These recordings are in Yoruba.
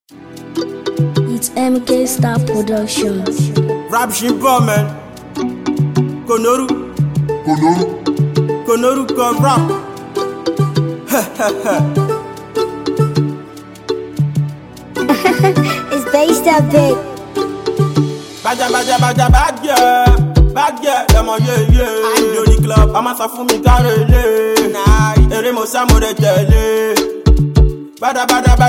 It's MK Star Productions. Rap Shimbo, man. Konoru con rap. It's based up big. Bad girl, I'm on yeah. I'm Johnny Club, I'm a star for me, carry. Nah, ere mo sa mo de tele. Bad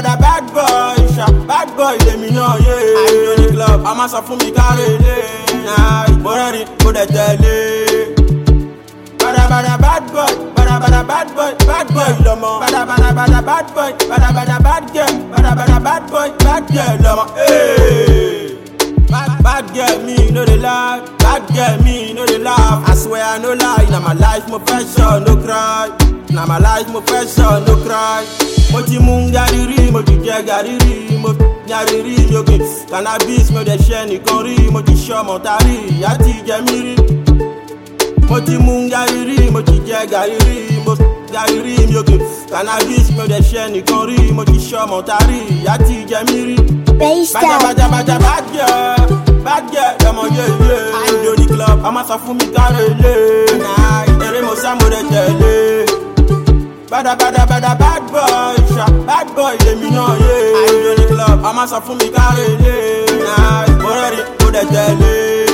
boy, let me know, yeah. I'm Johnny Club, I'm a star for me, carry. Nah, borari, mo de tele. Bad boy, lomo. Bad girl, lomo. Hey. Bad girl, me no dey lie. Bad girl, me no dey laugh. I swear I no lie. Now my life, my pressure, no cry. Now my life, my pressure, no cry. Mo ti mú gariri, mo ti jẹ gariri, mo gariri yogi. Cannabis mo dey share nìkan rí, mo ti ṣọ́ mọ̀ tari, ìyá ti jẹ mí rí. Mo ti mú gariri, mo ti jẹ gariri, mo gariri yogi. Cannabis mo dey share nìkan rí, mo ti ṣọ́ mọ̀ tari, ìyá ti jẹ mí rí. Bad girl, come on, yeah. I'm Johnny Club, I'm a star for me, carry. Nah, ere mo sa mo de tele. Bad boy, let me know, yeah. I'm Johnny Club, I'm a star for me, carry. Nah, borari, mo de tele.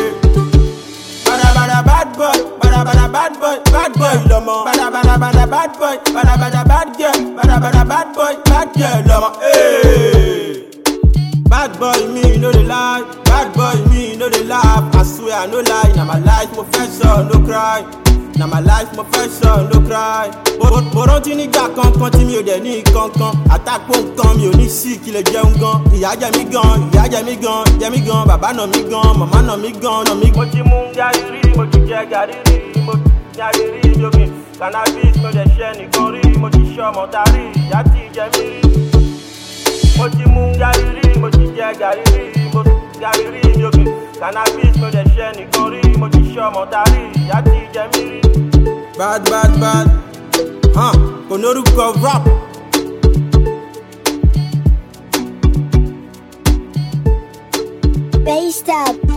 Bad boy, lomo. Bad girl, lomo. Hey. Bad boy, me no dey lie. Bad boy, me no dey laugh. I swear I no lie. Now my life, my pressure, no cry. Now my life, my pressure, no cry. Bọ̀rọ̀ tí nígbà kankan tí mi ò dẹ̀ ní kankan. Àtàkùn nǹkan mi ò ní sí kí lè jẹun gan. Ìyá jẹ mí gan, bàbá nà mí gan, màmá nà mí gan, nà mí gan. Mo ti mú gariri, mo ti jẹ gariri, mo gariri yogi. Cannabis mo dẹ̀ ṣẹ́ nìkan rí, mo ti ṣọ́ mọ̀ tari, ìyá ti jẹ mí rí. Mo ti mú gariri, mo ti jẹ gariri, mo gariri yogi. Cannabis mo dẹ̀ ṣẹ́ nìkan rí, mo ti ṣọ́ mọ̀ tari, ìyá ti jẹ mí rí. Bad, Konoru con rap. Based up.